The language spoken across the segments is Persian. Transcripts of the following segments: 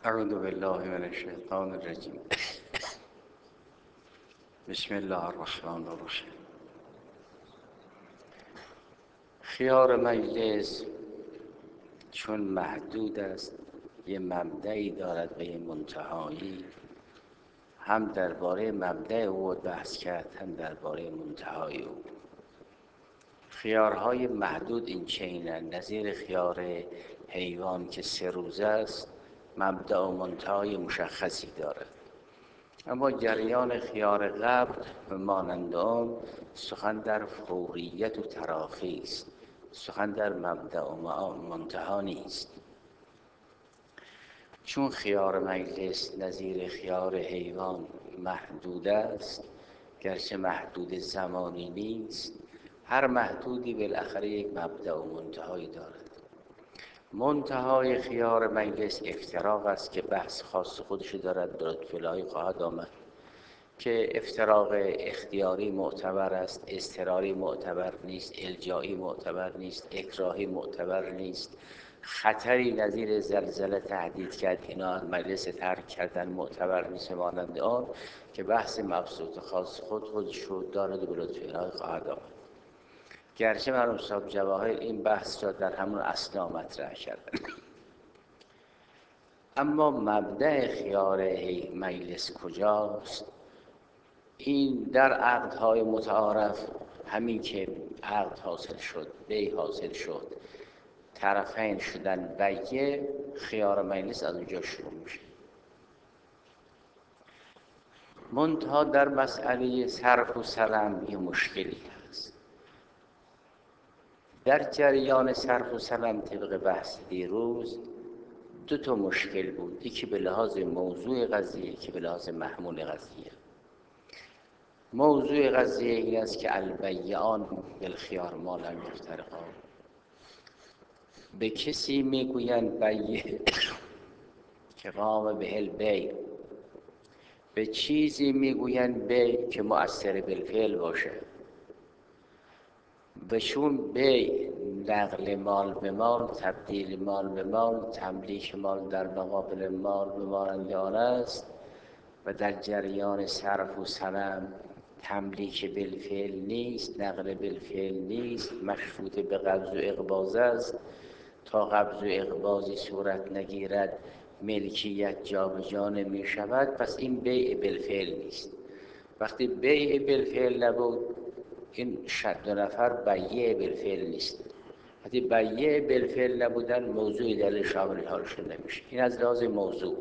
اعوذ بالله من الشیطان الرجیم. بسم الله الرحمن الرحیم. خیار مجلس چون محدود است، یه مبدعی دارد و یه منتهایی. هم درباره مبدع او بحث کرد، هم درباره منتهای او. خیارهای محدود این چنینند، نظیر خیار حیوان که 3 روزه است، مبدع و منتهای مشخصی دارد. اما جریان خیار قبل و مانند آن سخن در فوریت و تراخی است، سخن در مبدأ و منتها نیست. چون خیار مجلس نظیر خیار حیوان محدود است، گرچه محدود زمانی نیست، هر محدودی بالاخره یک مبدأ و منتهایی دارد. منتهای خیار مجلس افتراق است که بحث خاص خودش دارد، در لطف‌الهی خواهد آمد که افتراق اختیاری معتبر است، اضطراری معتبر نیست، الجایی معتبر نیست، اکراهی معتبر نیست، خطری نظیر زلزله تهدید کرد اینا مجلس ترک کردن معتبر نیست. مانند آن که بحث مبسوط خاص خودش رو دارد و به لطف‌الهی خواهد آمد. گرچه مرحوم صاحب جواهر این بحث را در همون اثنا مطرح کردن، اما مبدأ خیار مجلس کجاست؟ این در عقدهای متعارف، همین که عقد حاصل شد، بیع حاصل شد، طرفین شدن بیعه، خیار مجلس از اونجا شروع میشه. منتها در مسئله صرف و سلم یه مشکلی هست. در جریان صرف و سلم طبق بحث دیروز 2 مشکل بود، یکی به لحاظ موضوع قضیه، یکی به لحاظ محمول قضیه. موضوع قضیه این است که البیعان بالخیار ما لم یفترقا. به کسی میگویند بیع که قام به البیع، به چیزی میگویند بیع که مؤثر بالفعل باشه. و چون بیع نقل مال به مال، تبدیل مال به مال، تملیک مال در مقابل مال به مانند آن است، و در جریان صرف و سلم تملیک بالفعل نیست، نقل بالفعل نیست، مشروط به قبض و اقباض است. تا قبض و اقباضی صورت نگیرد ملکیت جابجا نمی شود، پس این بیع بالفعل نیست. وقتی بیع بالفعل نبود، این 2 نفر بیع بالفعل نیست. وقتی بیع بالفعل نبودن، موضوعی در شامل حالشون نمیشه. این از لحاظ موضوع.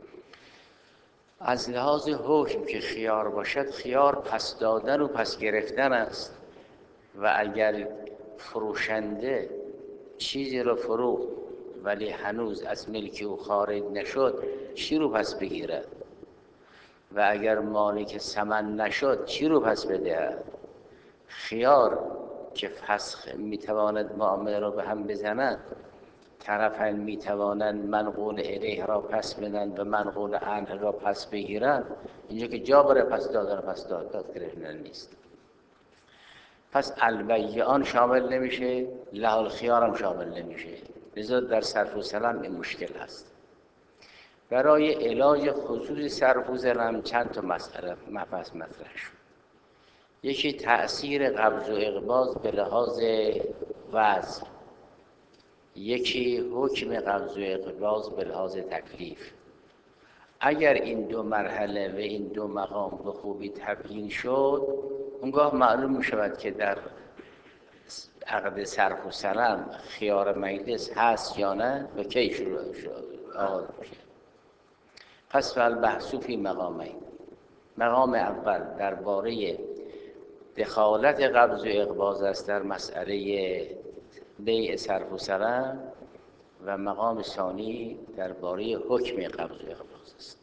از لحاظ حکم که خیار باشد، خیار پس دادن و پس گرفتن است. و اگر فروشنده چیزی رو فروخت ولی هنوز از ملک او خارج نشد، چی رو پس بگیرد؟ و اگر مالک ثمن نشد، چی رو پس بدهد؟ خیار که فسخ میتواند معامله را به هم بزنند، طرفین میتوانند منقول الیه را پس بدن و منقول عنه را پس بگیرند. اینجا که جا برای پس دادن و پس داد گرفتن نیست. پس البیعان شامل نمیشه، لحال خیار هم شامل نمیشه. لذا در صرف و سلم این مشکل هست. برای علاج خصوصی صرف و سلم چند تا مسئله مبحث مطرح شد. یکی تأثیر قبض و اقباض به لحاظ وزن، یکی حکم قبض و اقباض به لحاظ تکلیف. اگر این 2 مرحله و این 2 مقام به خوبی تبیین شد، اونگاه معلوم می شود که در عقد صرف و سلم خیار مجلس هست یا نه و کی شروع شد آغاز میشه. پس فالبحث فی مقامین. مقام اول درباره دخالت قبض و اقباض است در مسئله بیع صرف و سلم، و مقام ثانی درباره حکم قبض و اقباض است.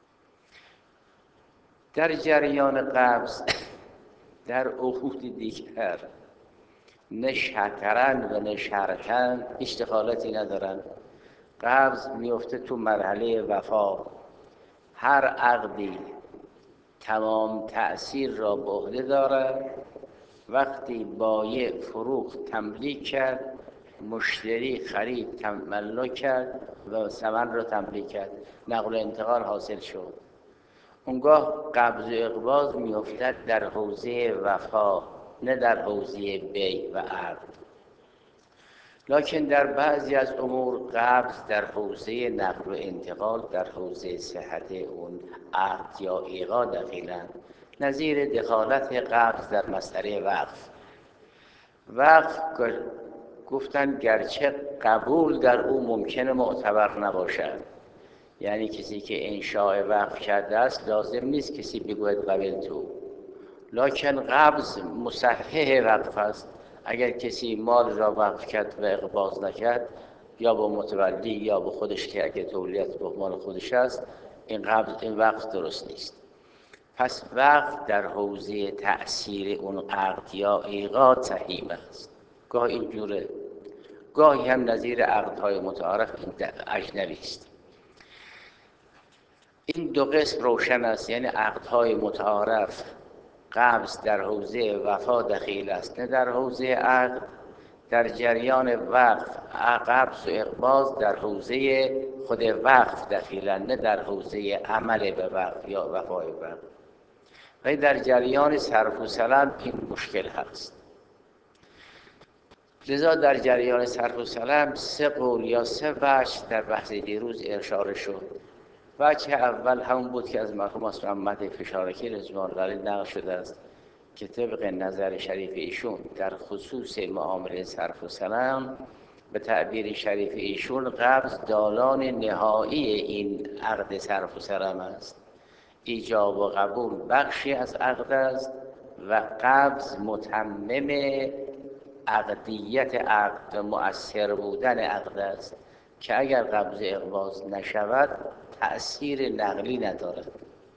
در جریان قبض در عقود دیگر نه شطرن و نه شرطن هیچ دخالتی ندارن. قبض میفته تو مرحله وفا. هر عقدی تمام تأثیر را به عهده دارد. وقتی بایع فروخت تملیک کرد، مشتری خرید تملک کرد و ثمن رو تملیک کرد، نقل و انتقال حاصل شد. اونگاه قبض و اقباض میافتد در حوزه وفا، نه در حوزه بیع و عقد. لکن در بعضی از امور قبض در حوزه نقل و انتقال، در حوزه صحت اون عقد یا ایقاع دخیلند، نظیر دخالت قبض در مسئله وقف. وقف گفتن گرچه قبول در او ممکنه معتبر نباشد، یعنی کسی که انشاء وقف کرده است لازم نیست کسی بگوید قبل تو، لکن قبض مصحح وقف است. اگر کسی مال را وقف کرد و اقباض نکرد، یا با متولی یا با خودش که اگر تولیت به مال خودش است، این وقف درست نیست. پس وقف در حوزه تأثیر اون عقد یا ایقاع صحیح است. گاه اینجوره، گاهی هم نظیر عقدهای متعارف اجنبی است. این دو قسم روشن است، یعنی عقدهای متعارف قبض در حوزه وفا دخیل است نه در حوزه عقد. در جریان وقف قبض و اقباض در حوزه خود وقف دخیلند نه در حوزه عمل به وقف یا وفای وقف. و در جریان صرف و سلم این مشکل هست. لذا در جریان صرف و سلم سه قول یا سه وجه در بحث دیروز اشاره شد. وجه اول همون بود که از مرحوم استاد محمد فشارکی رضوان الله علیه نقل شده است که طبق نظر شریف ایشون در خصوص معامله صرف و سلم به تعبیر شریف ایشون قبض دالان نهایی این عقد صرف و سلم است. ایجاب و قبول بخشی از عقد است و قبض متمم عقدیت عقد، مؤثر بودن عقد است که اگر قبض اقباض نشود تأثیر نقلی ندارد.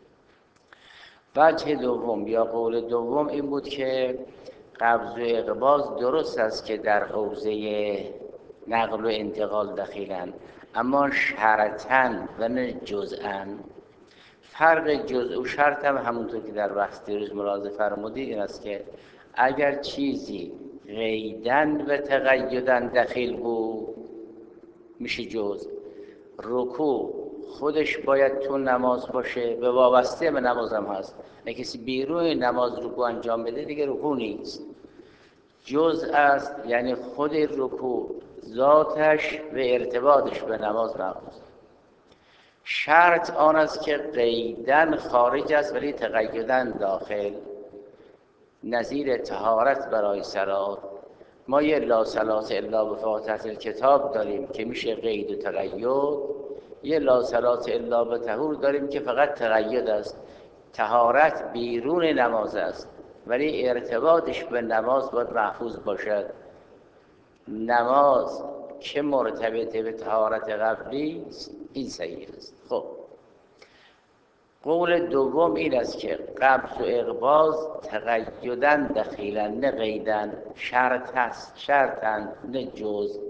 وجه دوم یا قول دوم این بود که قبض و اقباض درست است که در حوزه نقل و انتقال دخیلند، اما شرطاً و نه جزءاً. فرق جزء و شرط هم همونطور که در بحث دیروز ملاحظه فرمودید این است که اگر چیزی قیداً و تقیداً دخیل بود میشه جزء. رکوع خودش باید تو نماز باشه و وابسته به نماز هم هست. نه کسی بیرون نماز رکوع انجام بده دیگه رکوع نیست، جزء است. یعنی خود رکوع ذاتش و ارتباطش به نماز مخصوص. شرط آن است که قیداً خارج است ولی تقیداً داخل، نظیر طهارت برای صلات. ما یه لا صلاة الا بفاتحة الکتاب داریم که میشه قید و تقید، یه لا صلاة الا بطهور داریم که فقط تقید است، طهارت بیرون نماز است ولی ارتباطش به نماز باید محفوظ باشد. نماز که مرتبط به طهارت قبلی است این صحیح است. خب قول دوم این است که قبض و اقباض تقیداً دخیلاً نه قیداً، شرط هست، شرطاً نه جزء،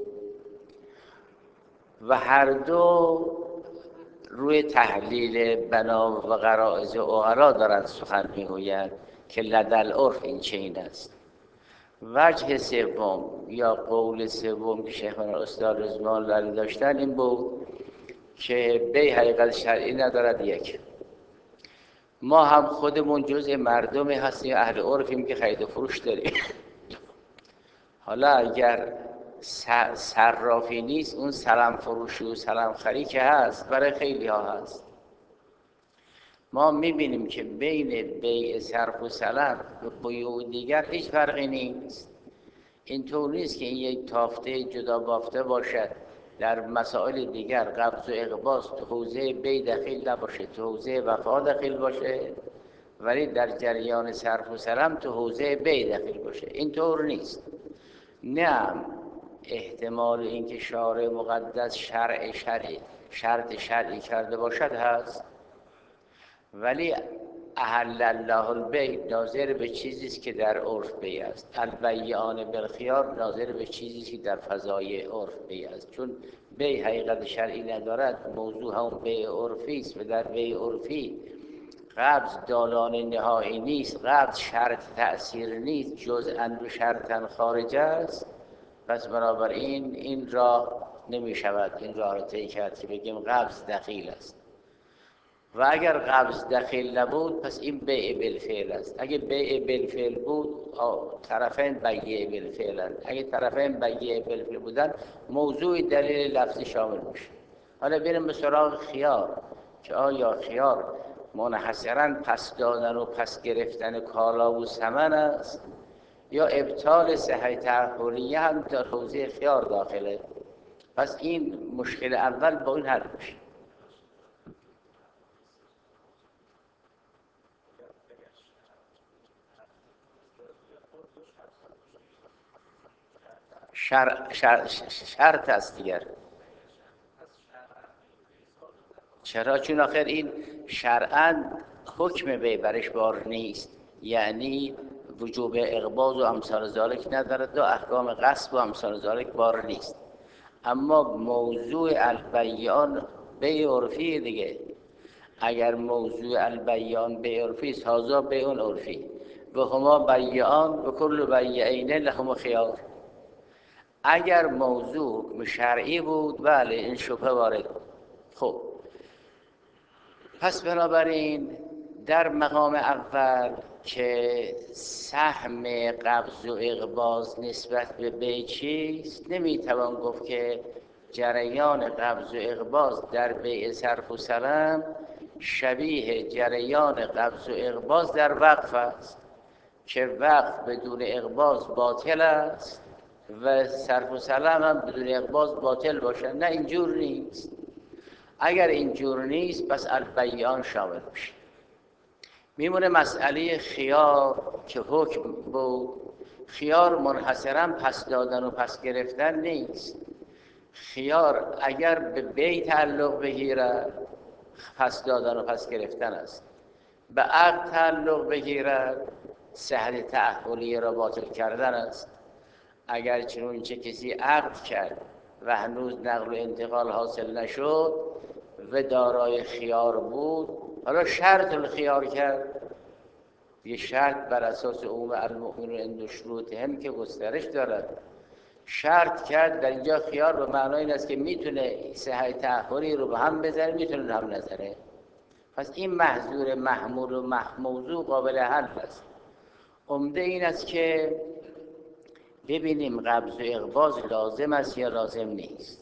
و هر دو روی تحلیل بنا و غرائز و عقلا دارند سخن میگویند که لدل عرف این چنین است. وجه سوم یا قول سوم که شیخنا استاد رضوان الله علیه داشتن این بود که بیع حقیقت شرعی ندارد. یک، ما هم خودمون جزء مردمی هستیم، اهل عرفیم که خرید و فروش داریم. حالا اگر صرافی نیست، اون سلام فروشی و سلام خری که هست برای خیلی ها هست. ما میبینیم که بین بیع صرف و سلام و بیوع دیگر هیچ فرقی نیست. اینطور نیست که این یک تافته جدا بافته باشد، در مسائل دیگر قبض و اقباض تو حوزه بیع دخیل نباشه، تو حوزه وفا دخیل باشه، ولی در جریان صرف و سلام تو حوزه بیع دخیل باشه. اینطور نیست. نه احتمال اینکه شارع مقدس شرط شرعی کرده باشد هست، ولی احل الله البیع ناظر به چیزی است که در عرف بیع است، البیعان بالخیار ناظر به چیزی است که در فضای عرف بیع است. چون بیع حقیقت شرعی ندارد، موضوع هم بیع عرفی است و در بیع عرفی قبض دالان نهایی نیست، قبض شرط تأثیر نیست، جزءاً و شرطاً خارج است. پس بنابراین این راه نمی شود این راه را طی کرد که بگیم قبض دخیل است. و اگر قبض دخیل نبود پس این بیع بالفعل است. اگه بیع بالفعل بود طرفین بیع بالفعلند. اگه طرفین بیع بالفعل بودن موضوع دلیل لفظی شامل میشه. حالا بریم به سراغ خیار که آیا خیار منحصراً پس دادن و پس گرفتن کالا و ثمن است یا ابطال صحه تعهدیه هم در حوزه خیار داخله؟ پس این مشکل اول با این حل میشه. شرط است دیگر. چرا؟ چون آخر این شرعاً حکم بی برش بار نیست، یعنی وجوب اقباض و امثال ذالک ندارد و احکام غصب و امثال ذالک بار نیست. اما موضوع البیان بیع عرفی دیگه. اگر موضوع البیان بیع عرفی است هذا بیع عرفی و هما بیعان و کل بیعین لهم خیار. اگر موضوع شرعی بود بله این شبهه وارد. خب پس بنابراین در مقام اول که سهم قبض و اقباض نسبت به بیع چیست، نمیتوان گفت که جریان قبض و اقباض در بیع صرف و سلم شبیه جریان قبض و اقباض در وقف است که وقف بدون اقباض باطل است و صرف و سلم هم بدون اقباض باطل باشد. نه اینجور نیست. اگر اینجور نیست پس البیان شامل میشه. میمونه مسئله خیار که حکم بود. خیار منحصراً پس دادن و پس گرفتن نیست. خیار اگر به بیع تعلق بگیرد پس دادن و پس گرفتن است، به عقد تعلق بگیرد صحت تعهدیه را باطل کردن است. اگر چنانچه کسی عقد کرد و هنوز نقل و انتقال حاصل نشد و دارای خیار بود، حالا شرط الخیار کرد، یه شرط بر اساس عموم المؤمنون عند شروطهم که گسترش دارد، شرط کرد در اینجا خیار به معنای این است که میتونه صحت تعهدی رو به هم بزنه، میتونه هم نزنه. پس این محظور محمول و موضوع قابل حل است. عمده این است که ببینیم قبض و اقباض لازم است یا لازم نیست.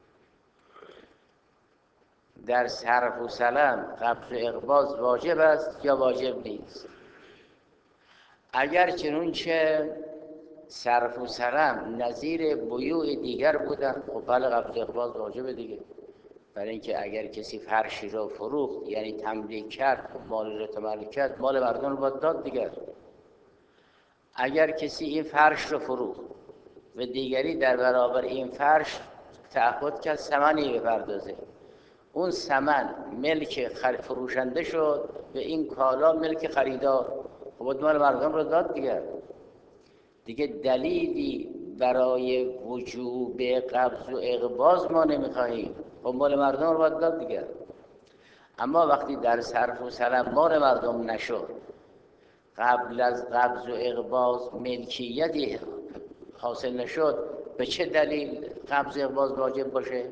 در صرف و سلم قبض و اقباض واجب است یا واجب نیست؟ اگر چنانچه صرف و سلم نظیر بیوع دیگر بودن خب بله قبض و اقباض واجبه دیگه. برای اینکه اگر کسی فرشی را فروخت یعنی تملیک کرد مال را تملک کرد، مال مردم رو باید داد دیگر. اگر کسی این فرش رو فروخت و دیگری در برابر این فرش تعهد کرد ثمنی بپردازه، اون ثمن ملک فروشنده شد و این کالا ملک خریدار، خب مال مردم رو داد دیگه دلیلی برای وجوب قبض و اقباض ما نمیخواهیم، خب مال مردم رو باید داد دیگه. اما وقتی در صرف و سلم مال مردم نشد، قبل از قبض و اقباض ملکیتی حاصل نشد، به چه دلیل قبض و اقباض واجب باشه؟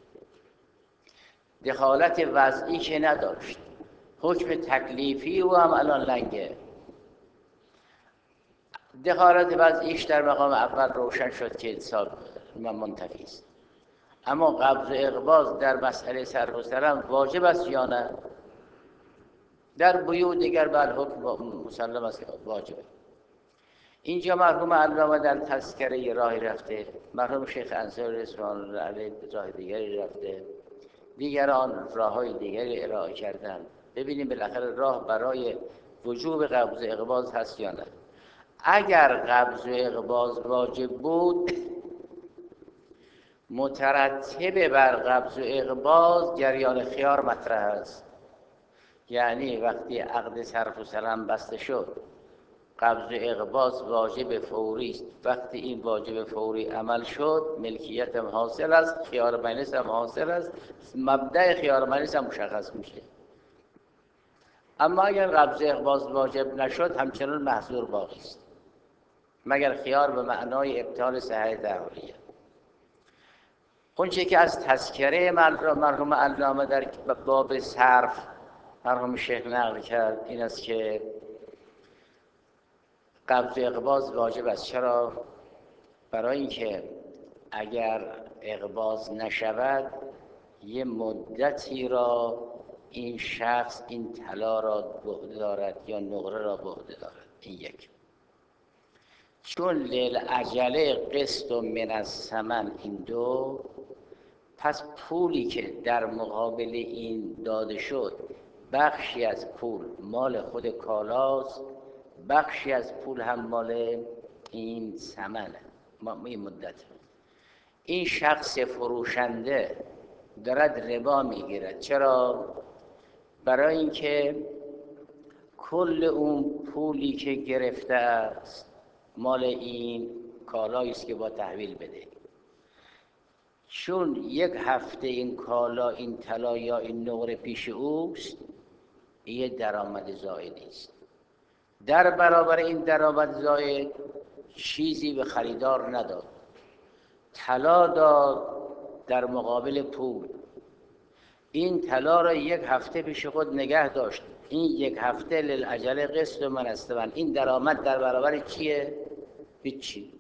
دخالت وضعی که نداشت، حکم تکلیفی و هم الان لنگه. دخالت وضعیش در مقام اول روشن شد که حساب منتفی است. اما قبض و اقباض در مسئله صرف و سلم واجب است یا نه؟ در بیوع دیگر بر حکم مسلم است که واجبه. اینجا مرحوم علامه در تذکره راهی رفته، مرحوم شیخ انصاری رضوان الله علیه راه دیگری رفته، دیگران راههای دیگری ارائه کردن. ببینیم بالاخره راه برای وجوب قبض و اقباض هست یا نه. اگر قبض و اقباض واجب بود، مترتب بر قبض و اقباض جریان خیار مطرح است. یعنی وقتی عقد صرف و سلم بسته شد، قبض و اقباض واجب فوری است. وقتی این واجب فوری عمل شد، ملکیت هم حاصل است، خیار مجلس هم حاصل است، مبدأ خیار مجلس هم مشخص میشه. اما اگر قبض و اقباض واجب نشد، همچنان محظور باقی است. مگر خیار به معنای ابطال صحت درباریه. اون چه که از تذکره مرحوم علامه در باب صرف مرحوم شیخ نقل کرد این است که قبض و اقباض واجب است. چرا؟ برای اینکه اگر اقباض نشود یه مدتی را این شخص این طلا را به عهده دارد یا نقره را به عهده دارد. این یک. چون للعجله قسط من الثمن این دو، پس پولی که در مقابل این داده شد بخشی از پول مال خود کالاست، بخشی از پول هم مال این ثمنه. این مدت این شخص فروشنده دارد ربا میگیرد. چرا؟ برای اینکه کل اون پولی که گرفته است مال این کالایی است که با تحویل بده. چون یک هفته این کالا این طلا یا این نقره پیش اوست، یه درآمد زائدی است. در برابر این درآمد زائد چیزی به خریدار نداد، طلا داد در مقابل پول. این طلا را یک هفته پیش خود نگه داشت. این یک هفته للعجله قسط من الثمن. این درآمد در برابر چیه؟ هیچی.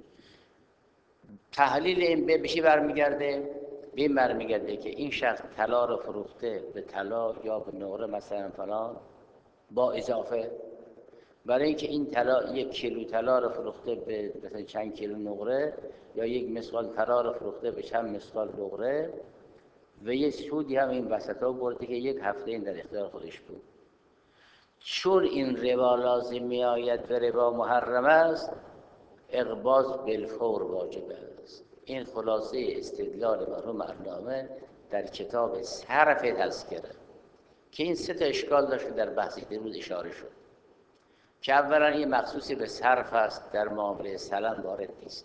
تحلیل این به چی برمیگرده؟ به این برمیگرده که این شخص طلا رو فروخته به طلا یا به نقره مثلا فلان با اضافه، برای اینکه این طلا یک کیلو طلا رو فروخته به مثلا چند کیلو نقره، یا یک مثقال طلا رو فروخته به چند مثقال نقره، و یه سودی هم این وسطا برده که یک هفته این در اختیار خودش بود. چون این ربا لازم می آید و ربا محرم است، اقباض بالفور واجب است. این خلاصه استدلال مرحوم علامه در کتاب صرف تذکره که این سه تا اشکال داشت در بحث دیروز اشاره شد که اولا این مخصوصی به صرف است، در معامله سلم وارد نیست.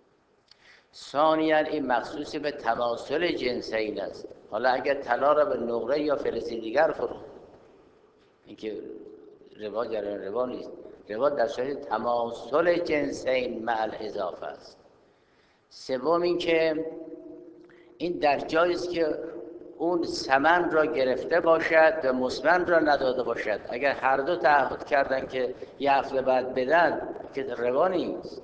ثانیاً این مخصوصی به تماثل جنسین است. حالا اگر طلا را به نقره یا فلزی دیگر فروخت، این که ربا جریان ربا نیست. ربا در صورت تماثل جنسین مع الاضافه است. سوم این که این در جایی است که اون ثمن را گرفته باشد و مثمن را نداده باشد. اگر هر دو تعهد کردن که یه هفته بعد بدن، که ربا نیست.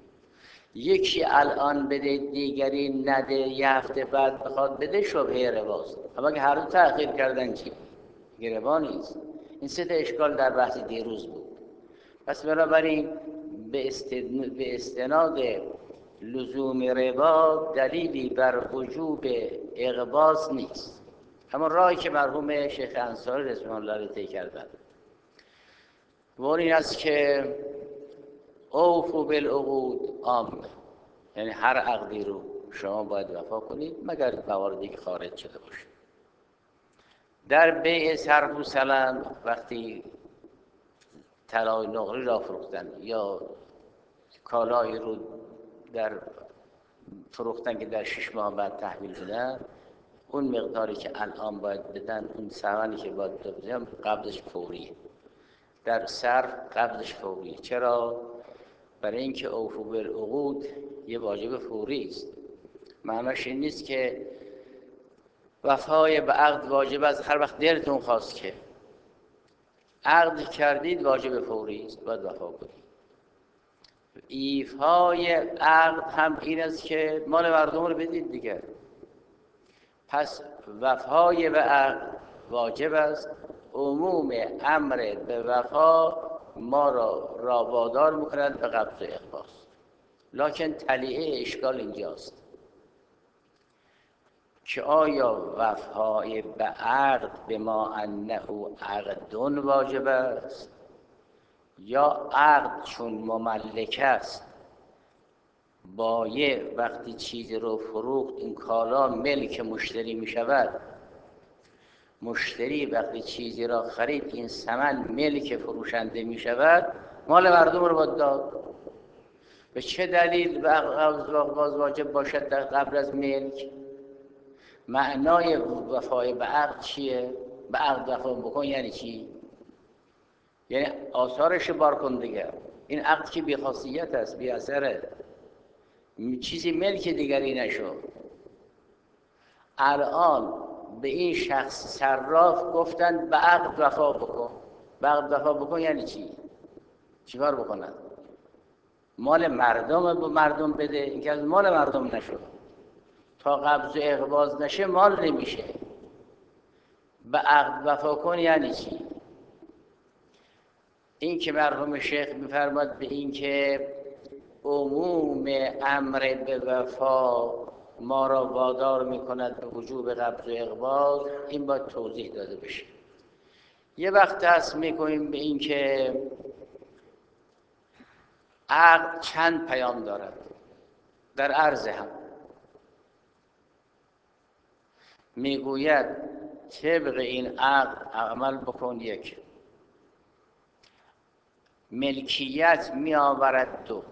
یکی الان بده دیگری نده یه هفته بعد بخواد بده، شبهه رباست. اما اگر هر دو تأخیر کردن چی؟ ربا نیست. این سه تا اشکال در بحث دیروز بود. پس بنابراین به استناد لزوم ربا دلیلی بر وجوب اقباض نیست. اما راهی که مرحوم شیخ انصاری رضوان الله علیه طی کردن و این است که اوفوا بالعقود عامه، یعنی هر عقدی رو شما باید وفا کنید مگر مواردی که خارج شده باشه. در بیع صرف و سلم وقتی طلای نقره را فروختن یا کالایی رو در فروختن که در 6 ماه بعد تحویل بدن، اون مقداری که الان باید بدن، اون ثمنی که باید بدن قبضش فوریه. در صرف قبضش فوریه. چرا؟ برای اینکه اوفوا بالعقود یه واجب فوری است. معناش این نیست که وفای به عقد واجب است هر وقت دلتون خواست. که عقد کردید واجب فوری است، باید وفا کنید. ایفای عقد هم این است که مال مردم رو بدید دیگه. پس وفای به عقد واجب است. عموم امر به وفا ما را وادار می‌کند به قبض و اقباض. لکن تلیعه اشکال اینجاست که آیا وفای به عقد به ما انه عقد واجب است، یا عقد چون مملک است بایع وقتی چیزی رو فروخت این کالا ملک مشتری می شود، مشتری وقتی چیزی را خرید این ثمن ملک فروشنده می شود، مال مردم رو باید داد. به چه دلیل باز واجب باشد در قبل از ملک؟ معنای وفای به عقد چیه؟ به عقد وفا بکن یعنی چی؟ یعنی آثارش بار کن دیگه. این عقد که بی خاصیت است، بی اثره، چیزی ملک دیگری نشو. الان به این شخص صراف گفتن به عقد وفا بکن. به عقد وفا بکن یعنی چی؟ چیکار بکنن؟ مال مردم به مردم بده. این که از مال مردم نشد، تا قبض و اقباض نشه مال نمیشه. به عقد وفا کن یعنی چی؟ این که مرحوم شیخ میفرماد به این که عموم امر به وفا ما را وادار میکند به وجوب قبض و اقباض، این باید توضیح داده بشه. یه وقت هست میگوییم به این که عقد چند پیام دارد در عرض هم. میگوید طبق این عقد عمل بکن. یک، ملکیت می آورد. دو،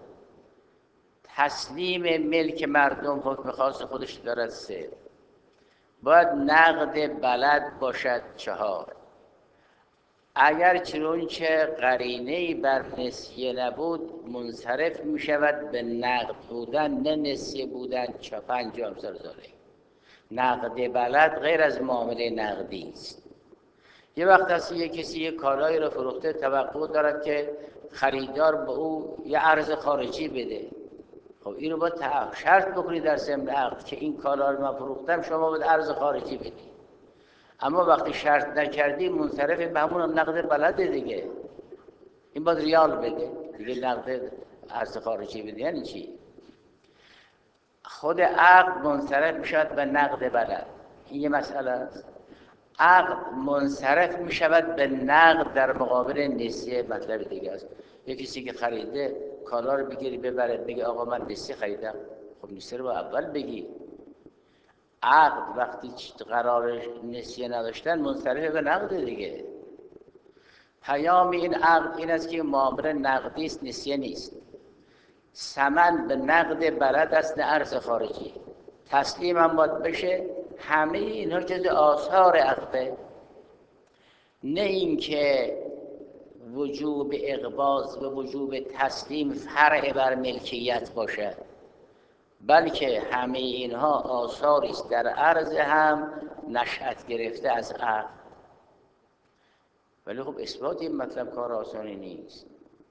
تسلیم ملک مردم حکم خاص خودش دارد. سه، باید نقد بلد باشد. چهار، اگر چنانچه قرینه‌ای بر نسیه نبود منصرف می شود به نقد بودن، نه نسیه بودن. پنجم زلزله. نقد بلد غیر از معامله نقدی است. یه وقت هست یه کسی یه کالایی رو فروخته، توقع دارد که خریدار به او یه عرض خارجی بده. خب اینو باید شرط بکنی در ضمن عقد که این کالا رو من فروختم، شما باید عرض خارجی بدی. اما وقتی شرط نکردی منصرف به همون هم نقد بلده دیگه. این باید ریال بده دیگه، نقد عرض خارجی بده. یعنی چی؟ خود عقد منصرف میشود به نقد بلد. این یه مسئله است. عقد منصرف میشود به نقد در مقابل نسیه. مطلب دیگه است. یه کسی که خریده کالا رو بگیری ببره بگه آقا من نسیه خریدم، خب نسیه رو با اول بگی. عقد وقتی قرار نسیه نداشتن منصرف به نقد دیگه. پیام این عقد این است که معامله نقدی است، نسیه نیست. ثمن به نقد بلد است، نه ارز خارجی. تسلیم هم باید بشه. همه اینها جز آثار عقده، نه اینکه وجوب اقباض و وجوب تسلیم فرع بر ملکیت باشد، بلکه همه اینها آثاری است در عرض هم نشأت گرفته از عقد. ولی خب اثبات این مطلب کار آسانی نیست.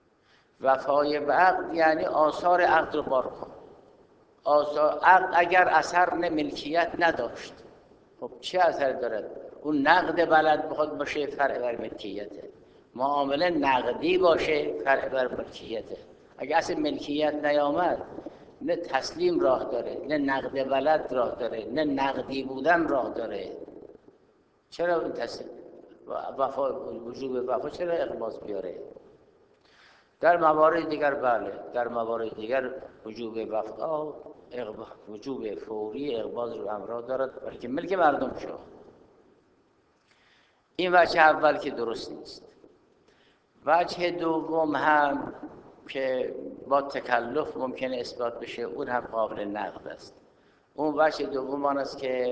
وفای به عقد یعنی آثار عقد رو بار کن. آثار عقد اگر اثر ملکیت نداشت، خب چه اثر دارد؟ اون نقد بلد بخواد باشه فرع بر ملکیته، معامله نقدی باشه فرع بر ملکیته. اگر اصل ملکیت نیامد، نه تسلیم راه داره، نه نقد بلد راه داره، نه نقدی بودن راه داره. چرا این تسلیم وفا وجوب وفا چرا اقباض بیاره؟ در موارد دیگر بله، در موارد دیگر وجوب وفا وجوب فوری اقباض رو همراه دارد، بلکه ملک مردم شد. این وجه اول که درست نیست. وجه دوم هم که با تکلف ممکنه اثبات بشه، اون هم قابل نقد است. اون وجه دوم آن است که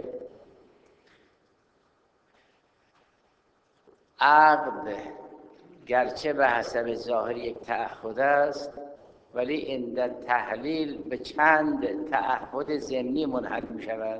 عقد گرچه به حسب ظاهر یک تعهد است، ولی عند تحلیل به چند تعهد ضمنی منحل می شود.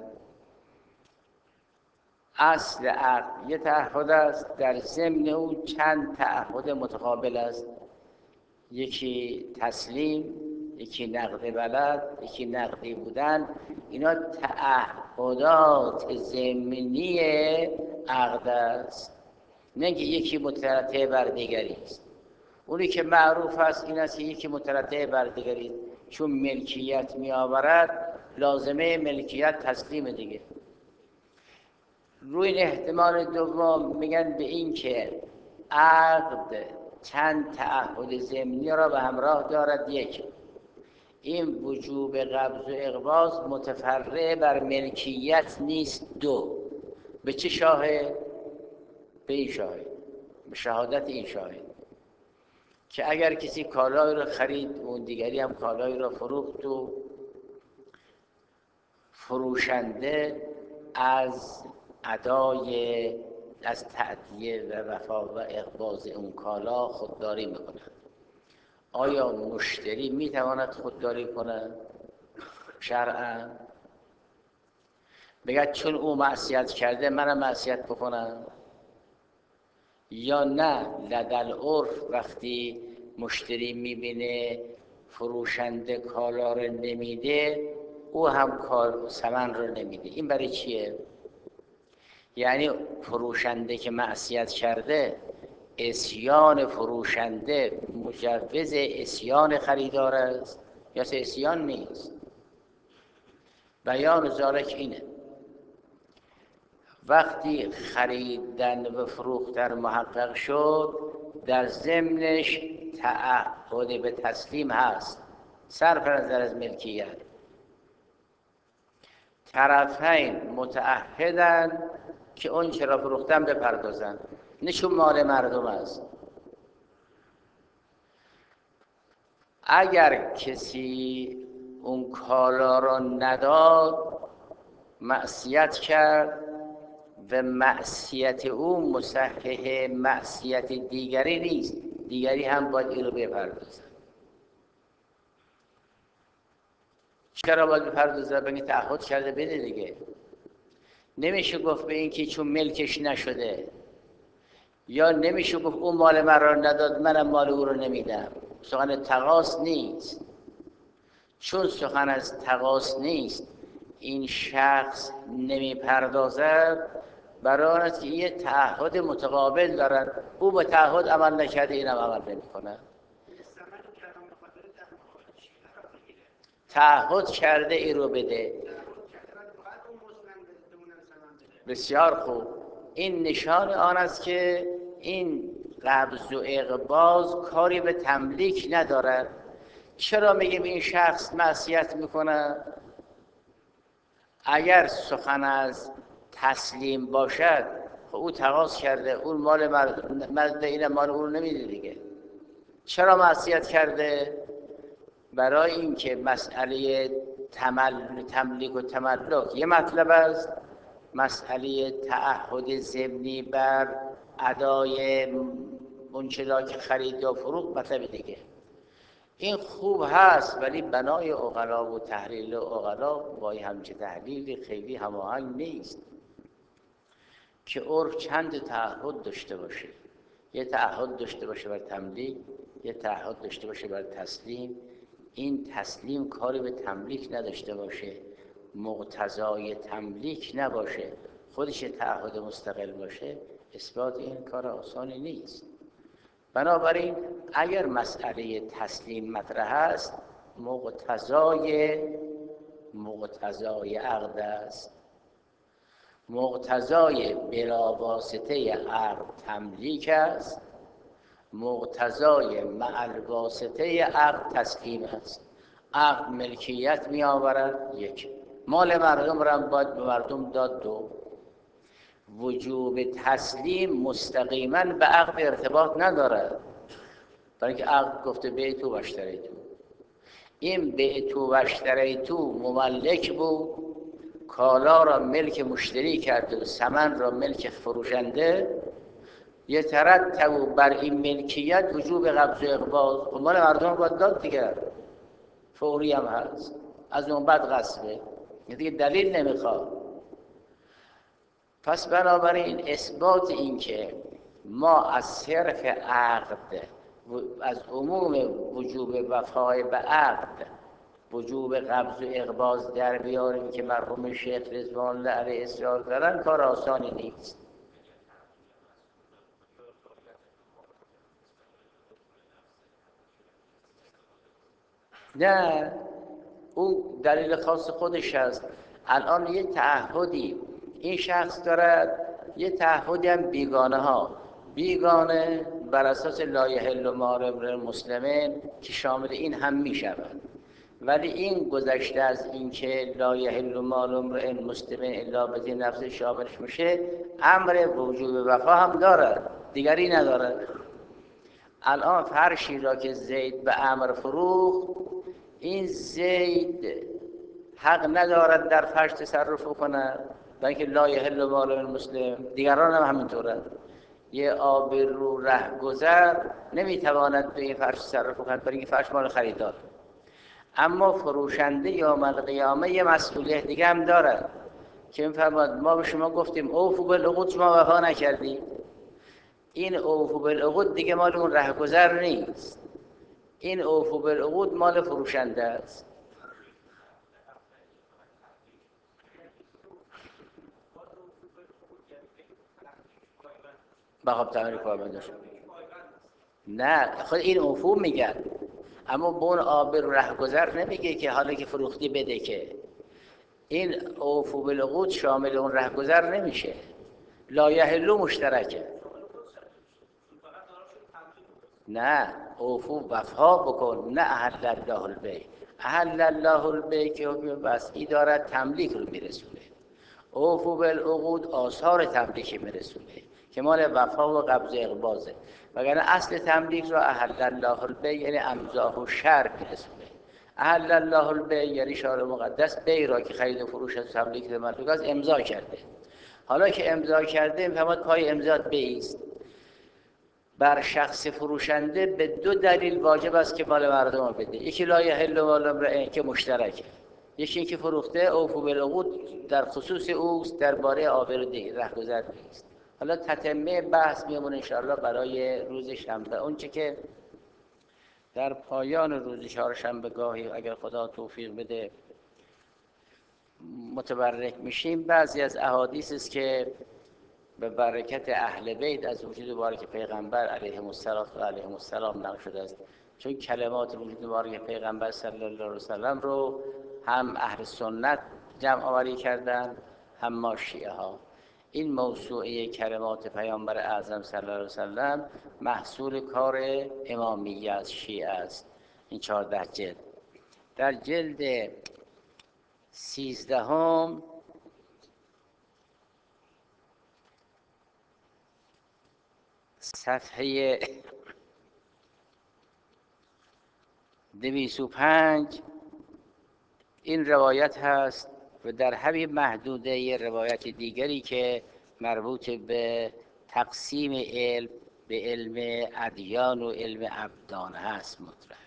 اصل عقد یک تعهد است، در ضمن او چند تعهد متقابل است. یکی تسلیم، یکی نقد بلد، یکی نقدی بودن. اینا تعهدات ضمنی عقد است، نه اینکه یکی مترتب بر دیگری است. اونی که معروف است این است که یکی مترتب بر دیگری، چون ملکیت می آورد لازمه ملکیت تسلیم دیگه. روی این احتمال دوم میگن به این که عقد چند تعهد ضمنی را به همراه دارد. یک، این وجوب قبض و اقباض متفرع بر ملکیت نیست. دو، به چه شاهد؟ به این شاهد، به شهادت این شاهد که اگر کسی کالایی را خرید اون دیگری هم کالایی را فروخت و فروشنده از ادای از تأدیه و وفا و اقباض اون کالا خودداری میکند، آیا مشتری میتواند خودداری کند شرعاً؟ بگه چون او معصیت کرده منم معصیت بکنم؟ یا نه لدل عرف وقتی مشتری میبینه فروشنده کالا رو نمیده او هم کار ثمن رو نمیده؟ این برای چیه؟ یعنی فروشنده که معصیت کرده عصیان فروشنده مجوز عصیان خریدار است یا عصیان نیست؟ بیان ذالک اینه وقتی خریدن و فروختن محقق شد در ضمنش تعهد به تسلیم هست صرف نظر از ملکیت. طرفین متعهدن که اون چرا فروختن بپردازن، نه چون مال مردم است. اگر کسی اون کالا را نداد معصیت کرد و معصیت او مصحح معصیت دیگری نیست، دیگری هم باید این رو بپردازن. چرا باید بپردازن؟ بگی تعهد کرده بده دیگه. نمیشه گفت به این که چون ملکش نشده، یا نمیشه گفت اون مال من را نداد منم مال او رو نمیدم. سخن تقاص نیست. چون سخن از تقاص نیست این شخص نمیپردازد، برای آن است که یه تعهد متقابل دارن، او به تعهد عمل نکرده اینم عمل نمیکنه. تعهد کرده ای رو بده. بسیار خوب. این نشان آن است که این قبض و اقباض کاری به تملیک ندارد. چرا میگیم این شخص معصیت میکنه؟ اگر سخن از تسلیم باشد خب او تقاضا کرده، اون مال مرد این مال اون نمیده دیگه. چرا معصیت کرده؟ برای اینکه مسئله تملیک و تملک یه مطلب است، مسئله تعهد ضمنی بر ادای اون چیزا که خرید یا فروخت مطلب دیگه. این خوب هست ولی بنای عقلا و تحلیل عقلا با همچه تحلیل خیلی هماهنگ نیست که عرف چند تعهد داشته باشه. یه تعهد داشته باشه بر تملیک، یه تعهد داشته باشه بر تسلیم. این تسلیم کاری به تملیک نداشته باشه، مقتضای تملیک نباشه، خودش تعهد مستقل باشه، اثبات این کار آسانی نیست. بنابراین اگر مسئله تسلیم مطرح است مقتضای عقد است. مقتضای بلاواسطه عقد تملیک است، مقتضای مع الواسطه عقد تسلیم است. عقد ملکیت می آورد، یک. مال مردم را باید به مردم داد، دو. وجوب تسلیم مستقیما به عقد ارتباط ندارد، برای اینکه عقد گفته بیعتو و اشتریتو. این بیعتو و اشتریتو مملک بود، کالا را ملک مشتری کرده و ثمن را ملک فروشنده. یترتب بر این ملکیت وجوب قبض و اقباض. خب مال مردم باید داد دیگه، فوری هم هست. از اون بعد غصبه دیگه، دلیل نمیخواد. پس بنابراین اثبات این که ما از صرف عقد، از عموم وجوب وفای به عقد وجوب قبض و اقباض در بیاریم که مرحوم شیخ رضوان الله علیه اصرار دارن، کار آسانی نیست. نه، اون دلیل خاص خودش هست. الان یه تعهدی این شخص دارد، یه تعهدی هم بیگانه بر اساس لا یحل مال امرئ مسلم که شامل این هم می شود. ولی این گذشته از این که لا یحل مال امرئ مسلم الا بذی نفس شاملش میشه، امر وجوب وفا هم دارد، دیگری ندارد. الان فرشی را که زید به امر فروخت، این زید حق ندارد در فرش تصرف کند، برای اینکه لا یحل مال المسلم. دیگران هم همینطوره. یه آبرو رهگذر نمیتواند به این فرش تصرف کند، برای این فرش مال خریدار. اما فروشنده یوم القیامه یه مسئولیت دیگه هم داره که میفرماد ما به شما گفتیم اوفوا بالعقود، شما وفا نکردید. این اوفوا بالعقود دیگه مال اون رهگذر نیست، این اوفوا بالعقود مال فروشنده است. بخواب تعمیر پایبند شد. نه خود این اوفو میگن، اما به اون آبر رهگذر نمیگه که حالا که فروختی بده. که این اوفو بالعقود شامل اون رهگذر نمیشه. لا یحل مشترکه. نه اوفو وفا بکن، نه احل الله البیع. احل الله البیع که حکم وضعی دارد تملیک رو میرسونه. اوفو بالعقود آثار تملیک میرسونه که مال وفا و قبض اقباضه، وگرنه اصل تملیک را احل الله البیع یعنی امضاه و شرع میرسونه. احل الله البیع یعنی شارع مقدس بیع را که خرید و فروش از تملیک مملوک است امضا کرده. حالا که امضا کرده میفهمد پای امضات بیست. بر شخص فروشنده به دو دلیل واجب است که مال مردم بده. یکی لا یحل مال امرئ که مشترکه، یکی اینکه فروخته اوفوا بالعقود در خصوص اوست، درباره آبرودی رهگذر نیست. حالا تتمه بحث میمونه انشاءالله برای روز شنبه. اونچه که در پایان روز چهارشنبه گاهی اگر خدا توفیق بده متبرک میشیم، بعضی از احادیث است که به برکت اهل بیت از وجود مبارک پیغمبر علیهم السلام نقل شده است. چون کلمات وجود مبارک پیغمبر صلی الله علیه وسلم رو هم اهل سنت جمع آوری کردن هم ما شیعه ها. این موسوعه کلمات پیامبر اعظم صلی الله علیه وسلم محصول کار امامیه از شیعه است. این 14 جلد. در جلد 13 صفحه 205 این روایت هست و در همین محدوده یه روایت دیگری که مربوط به تقسیم علم به علم ادیان و علم ابدان هست مطرح.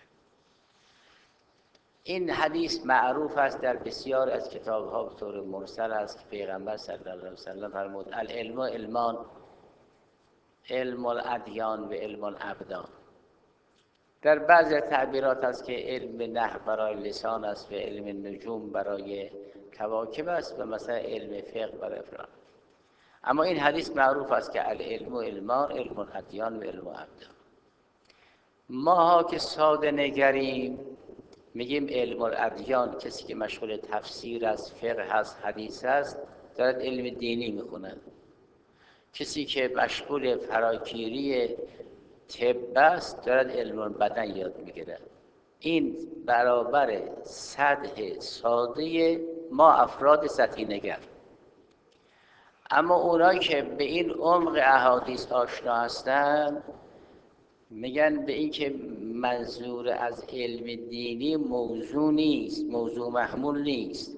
این حدیث معروف است در بسیار از کتاب‌ها به طور مرسل است که پیغمبر صلی الله علیه وسلم فرمود العلم علمان، علم الادیان و علم الابدان. در بعضی تعبیرات است که علم نحو برای لسان است و علم نجوم برای کواکب است و مثلا علم فقه برای فلان. اما این حدیث معروف است که العلم علمان، علم الادیان و علم الابدان. ماها که ساده نگریم میگیم علم الادیان، کسی که مشغول تفسیر است، فقه هست، حدیث است، دارد علم دینی میخونه. کسی که مشغول فراگیری طب است دارد علم بدن یاد میگیره. این برابر سطح ساده ما افراد سطحی نگر. اما اونایی که به این عمق احادیث آشنا هستن میگن به این که منظور از علم دینی موضوع نیست، موضوع محمول نیست.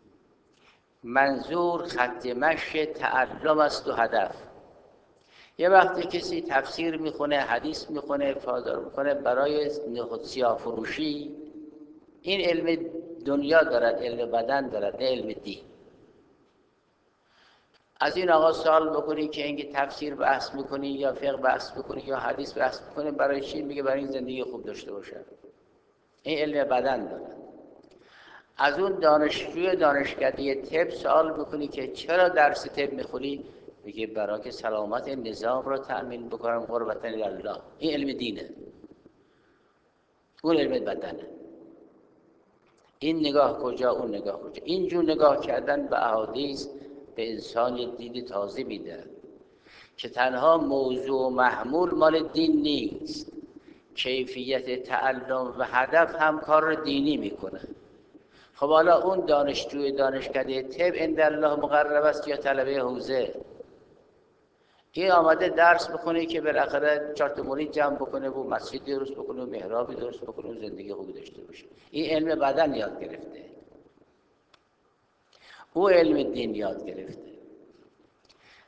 منظور خط مشی تعلم است و هدف. یه وقتی کسی تفسیر میخونه، حدیث میخونه، فاضل میکنه برای سیاه فروشی، این علم دنیا دارد، علم بدن دارد، نه علم دین. از این آقا سوال بکنی که اینکه تفسیر بحث میکنی یا فقه بحث میکنی یا حدیث بحث میکنی برای چی؟ میگه برای این زندگی خوب داشته باشه. این علم بدن دارد. از اون دانشجوی دانشکده طب سوال بکنی که چرا درس طب میخونی؟ میگه برای که سلامت نظام را تأمین بکنم قربتاً الله. این علم دینه، اون علم بدنه. این نگاه کجا، اون نگاه کجا. اینجور نگاه کردن به احادیث به انسان دید تازه میده که تنها موضوع و محمول مال دین نیست، کیفیت تعلم و هدف هم کار دینی میکنه. خب حالا اون دانشجوی دانشکده طب عند الله مقرب است یا طلبه حوزه؟ این آمده درس بخونه که بالاخره 4 تا مرید جمع بکنه و مسجدی درست بکنه و محرابی درست بکنه و زندگی خوبی داشته باشه. این علم بدن یاد گرفته، او علم دین یاد گرفته.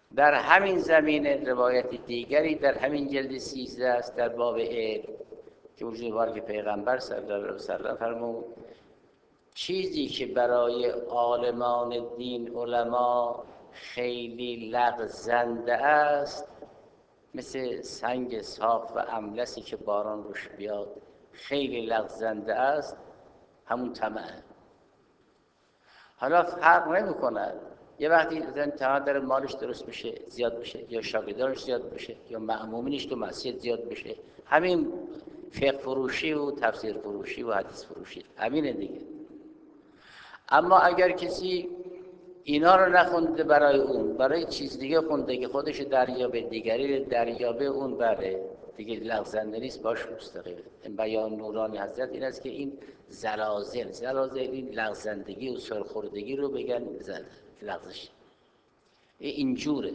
در همین زمینه روایت دیگری در همین جلد 13 است در باب علم که وجود بار که پیغمبر صلی الله علیه و سلم فرمود چیزی که برای عالمان دین علما خیلی لغزنده است مثل سنگ صاف و املسی که باران روش بیاد خیلی لغزنده است، همون طمعه. حالا فرق نمی‌کنه یه وقتی طمع داره مالش درست بشه زیاد بشه، یا شاگردانش زیاد بشه، یا مأمومینش تو مسجد زیاد بشه. همین فقه فروشی و تفسیر فروشی و حدیث فروشی همینه دیگه. اما اگر کسی اینا رو نخونده برای اون، برای چیز دیگه خونده که خودش دریابه، دیگری دریابه، اون بره دیگه لغزنده نیست، باش مستقیمه. این بیان نورانی حضرت این است که این زلازل این لغزندگی و سرخوردگی رو بگن لغزش. اینجوره.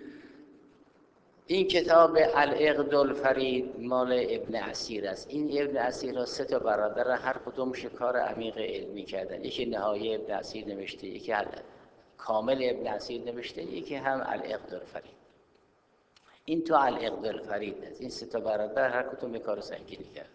این کتاب العقد الفرید مال ابن اسیر است. این ابن اسیر ها 3 برادر، هر کدومش کار عمیق علمی کردن. یکی نهایه ابن اسیر نوشته، یکی کامل ابن اسیر نوشته، یکی هم العقد الفرید. این تو العقد الفرید است. این 3 برادر هر کدوم کار سنگینی کردن.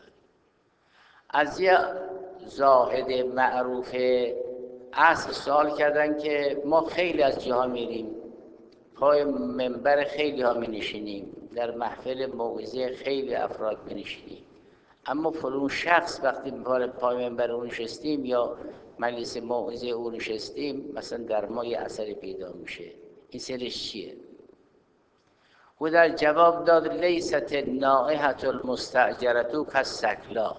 از یه زاهد معروف اصل سوال کردن که ما خیلی از جاها میریم، پای منبر خیلی ها می نشینیم، در محفل موعظه خیلی افراد می نشینیم، اما فلان شخص وقتی پای منبر اون نشستیم یا مجلس موعظه اون نشستیم مثلا در ما یه اثری پیدا میشه، این سرش چیه؟ او در جواب داد لیست النائحة المستأجرة کالسکلا.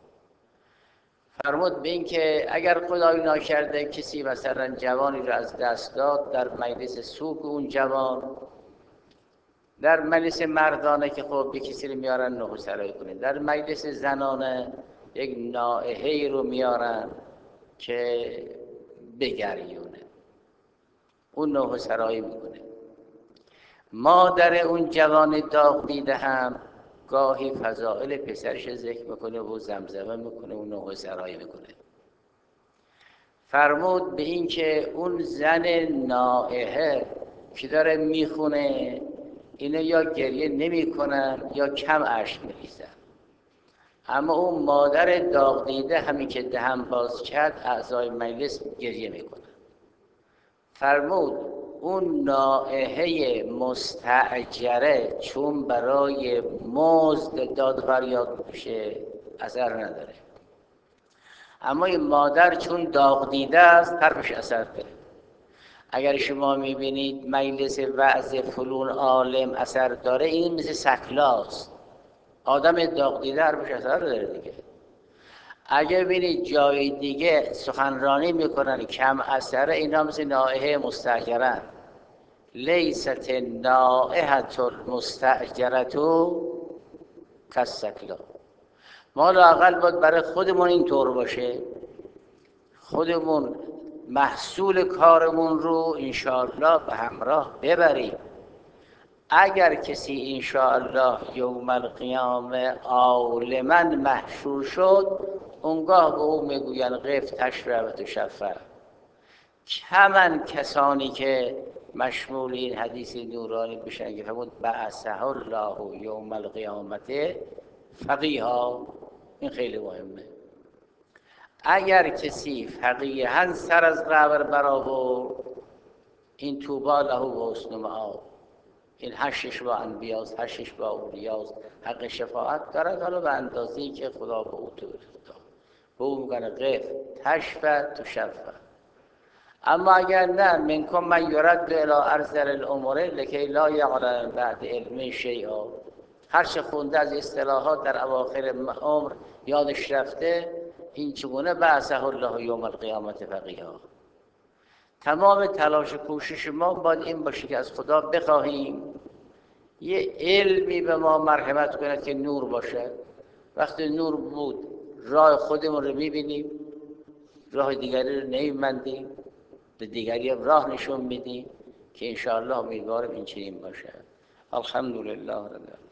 فرمود به این که اگر خدای ناکرده کسی مثلا جوانی رو از دست داد در مجلس سوق، اون جوان در مجلس مردانه که خب به کسی رو میارن نوح سرایی کنه، در مجلس زنانه یک نائحه‌ای رو میارن که بگریونه، اون نوح سرایی میکنه. مادر اون جوان داغ دیده هم گاهی فضائل پسرش ذکر میکنه و زمزمه میکنه و نوح سرایی میکنه. فرمود به این که اون زن نائحه که داره میخونه اینو یا گریه نمیکنن یا کم اشک میریزن، اما اون مادر داغ دیده همین که دهن باز کرد اعضای مجلس گریه میکنن. فرمود اون نائحه مستأجره چون برای مزد داد فریاد میشه اثر نداره، اما این مادر چون داغ دیده است حرفش اثر داره. اگر شما میبینید مجلس وعظ فلون عالم اثر داره، این مثل سکلاست، آدم داغ دیده حرفش اثر داره دیگه. اگر ببینید جای دیگه سخنرانی میکنن کم اثره، اینا مثل نائحه مستأجره. لیست النائحة المستأجرة کالسکلا. ما لااقل باید برای خودمون اینطور باشه، خودمون محصول کارمون رو انشاءالله به همراه ببریم. اگر کسی انشاءالله یوم القیامه عالما محشور شد، اونگاه به او میگوین قف تشفع و تشفع. کمن کسانی که مشمول این حدیث نورانی بشن که فرمود بعثه الله یوم القیامت فقیها. این خیلی مهمه. اگر کسی فقیها سر از قبر برآورد، این طوبی له و حسن مآب. این 8 با انبیاست، 8 با اولیاست، حق شفاعت دارد، حالا به اندازه‌ای که خدا به او توفیق داد. به او میگن قف تشفع تشفع. اما اگر نه، منکم من یرد الی ارذل الامور لکی لا یعلم بعد علم شیئا. هر چه خونده از اصطلاحات در اواخر عمر یادش رفته، این چگونه بعثه الله یوم القیامت فقیها. تمام تلاش و کوشش ما باید این باشه که از خدا بخواهیم یه علمی به ما مرحمت کند که نور باشه. وقتی نور بود راه خودمون رو میبینیم، راه دیگری رو نمیبندیم، به دیگری راه نشون میدیم که انشاءالله امیدوارم این چنین باشه. الحمدلله رب العالمین.